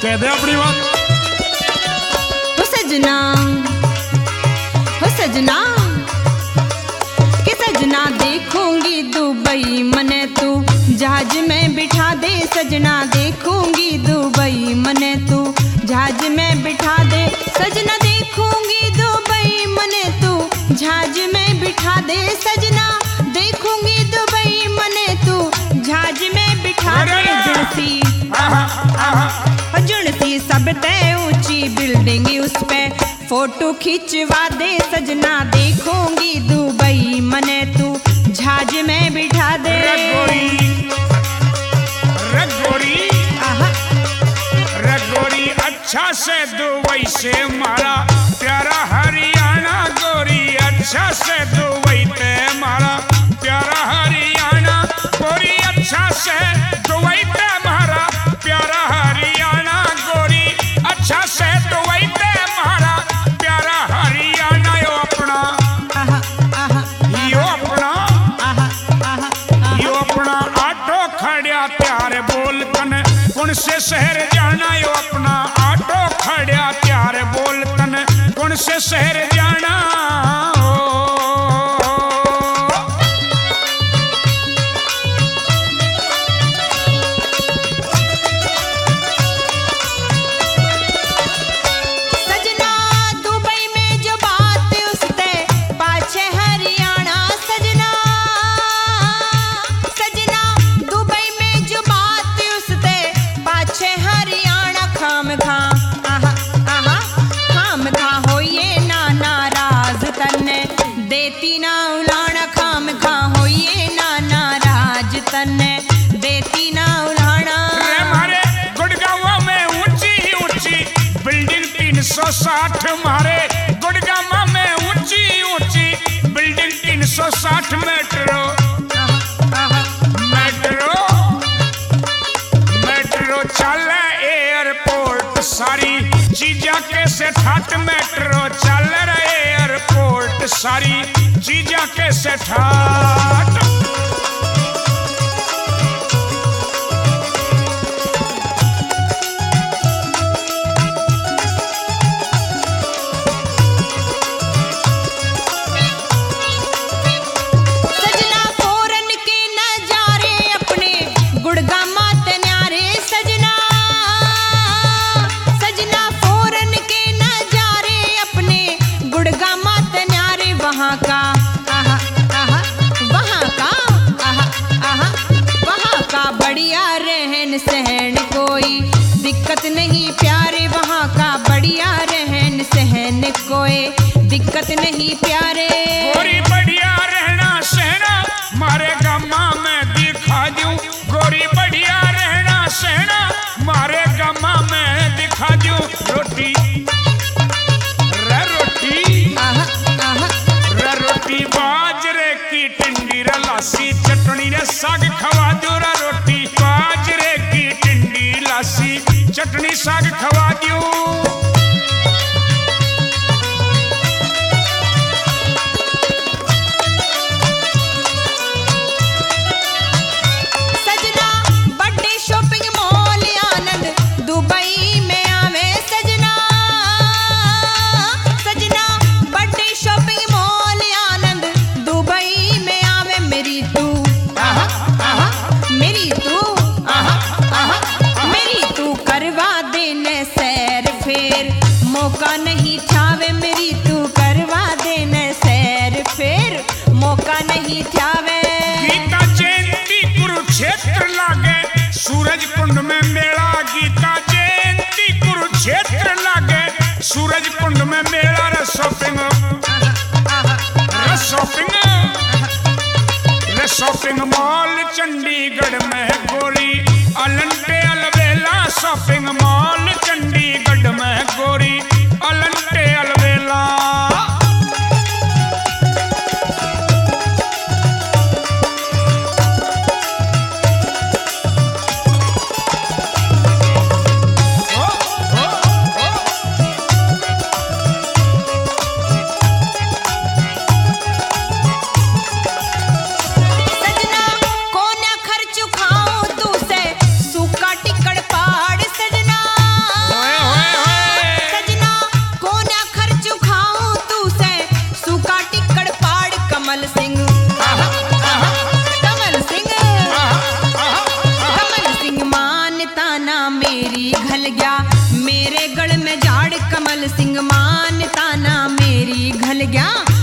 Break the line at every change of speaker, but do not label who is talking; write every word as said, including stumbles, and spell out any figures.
कह दे अपनी बात।
हो सजना हो सजना कि सजना देखूंगी दुबई मने तू जहाज में बिठा दे सजना देखूंगी दुबई मने तू जहाज में बिठा दे सजना देखूंगी दुबई मने तू जहाज में बिठा दे सजना देखूंगी दुबई मने तू जहाज में बिठा दे जुड़सी जुड़सी सब तय ऊंची बिल्डिंग उस पे फोटो खिंचवा दे सजना देखूंगी दुबई मने तू जहाज में बिठा दे
रगोरी रगोरी रगोरी अच्छा से दुबई से मारा प्यारा हरियाणा गोरी अच्छा से दुबई ते मारा प्यारा हरियाणा गोरी अच्छा से दुबई ते मारा प्यारा हरियाणा गोरी अच्छा से दुबई ते मारा प्यारा हरियाणा यो अपना
आहा आहा
यो अपना
आहा आहा
यो अपना ऑटो खड़िया प्यार बोल तन कौन से शहर जाना यो अपना ऑटो खड़िया प्यार बोल तन कौन से शहर जाना
सजना दुबई में जो बात उसते पाछे हरियाणा सजना सजना दुबई में जो बात उसते पाछे हरियाणा खाम खा आहा आहा खाम खा होइए ना नाराज तन्ने देती ना उलाना खाम खा होइए ना नाराज तन्ने देती ना उलाना
रे मारे गुड़गांव में ऊंची ऊंची बिल्डिंग तीन सौ साठ मारे गुड़गांव में ऊंची ऊंची बिल्डिंग तीन सौ साठ मेट्रो मेट्रो मेट्रो चले एयरपोर्ट सारी चीजा कैसे ठाट मेट्रो चल रहे एयरपोर्ट सारी चीजा कैसे ठाट
सजना फोरन के नजारे अपने गुड़गामा ते न्यारे सजना सजना फोरन के नजारे अपने गुड़गामा ते न्यारे वहाँ का आहा आहा वहाँ का आहा आहा वहाँ का बढ़िया रहन सहन कोई दिक्कत नहीं प्यारे वहाँ का बढ़िया रहन सहन कोई दिक्कत नहीं प्यारे
गोरी बढ़िया रहना सहना मारे गम्मा में दिखा दूं गोरी बढ़िया रहना सहना मारे गम्मा में दिखा दूं रोटी रे रोटी
आहा आहा
रे रोटी बाजरे की टिंडी रे लासी चटनी रे साग खवा दूं रे रोटी बाजरे की टिंडी लासी चटनी साग खवा दूं
सजना बर्थडे शॉपिंग मॉल आनंद दुबई में आवे सजना सजना बर्थडे शॉपिंग मॉल आनंद दुबई में आवे मेरी तू आहा आहा मेरी तू आहा आहा मेरी तू करवा देने सैर फेर मौका नहीं ठावे मेरी तू करवा देने सैर फेर मौका नहीं ठावे
गीता जयंती कुरुक्षेत्र लागे सूरज कुंड में मेला गीता जयंती कुरुक्षेत्र लागे सूरज कुंड में मेला रे शॉपिंग रे शॉपिंग रे शॉपिंग मॉल चंडीगढ़ में गोरी अलंटे अलवेला शॉपिंग मॉल चंडीगढ़ में गोरी अलंटे अलवेला
सजना कोन्या खर्च खाओ तू से सूखा टिकड़ पाड़ सजना घल गया मेरे गढ़ में झाड़ कमल सिंह मानता ना मेरी घल गया